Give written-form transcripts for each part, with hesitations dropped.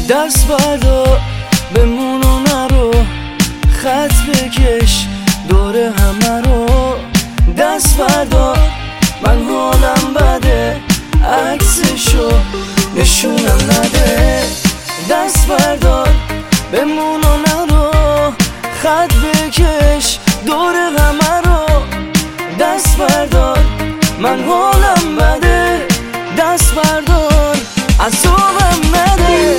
دست بردار بمون و نرو، خط بکش دور همه رو. دست بردار من حالم بده، عکسشو نشونم نده. دست بردار بمون و نرو، خط بکش دور همه رو. دست بردار من حالم بده، دست بردار عذابم نده.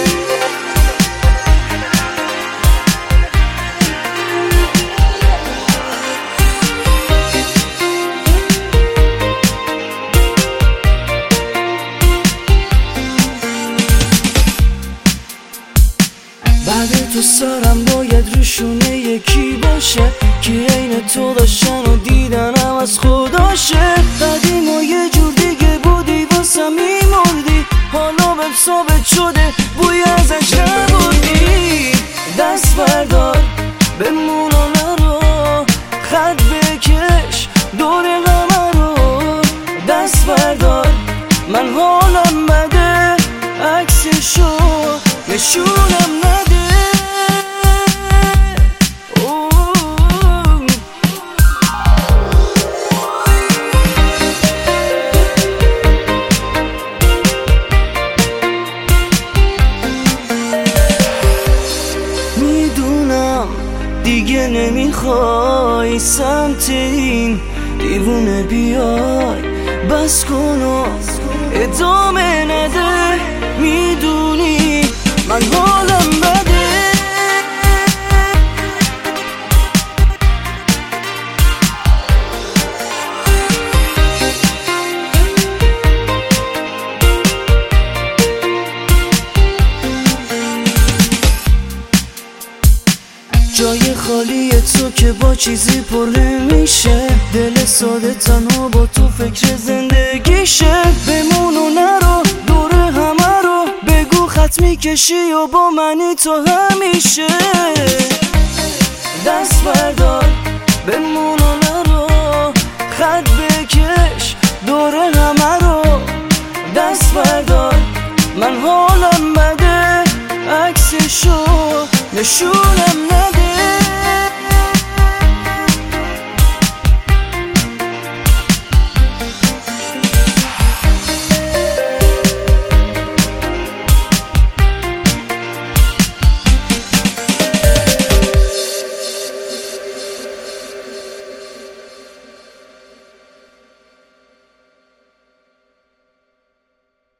بعد تو سرم باید روشونه یکی باشه که عین تو داشتن و دیدنم از خداشه. قدیم و یه جور دیگه بودی واسم میمردی، حالا بهم ثابت شده بوی ازش نبردی. دست بردار بمون و نرو، خط بکش دور همه رو. دست بردار من حالم بده، عکسشو نشونم نده. میدونم دیگه نمیخوای سمت این دیوونه بیای، بس کن و ادامه نده. میدونی من حالم بده. جای خالی تو که با چیزی پر نمیشه، دل ساده تنها با تو فکر زندگیشه. بمون و نرو دور همه رو، بگو خط میکشی و با منی تو همیشه. دست بردار بمون و نرو، خط بکش دور همه رو. دست بردار من حالم بده، عکسشو نشونم نده.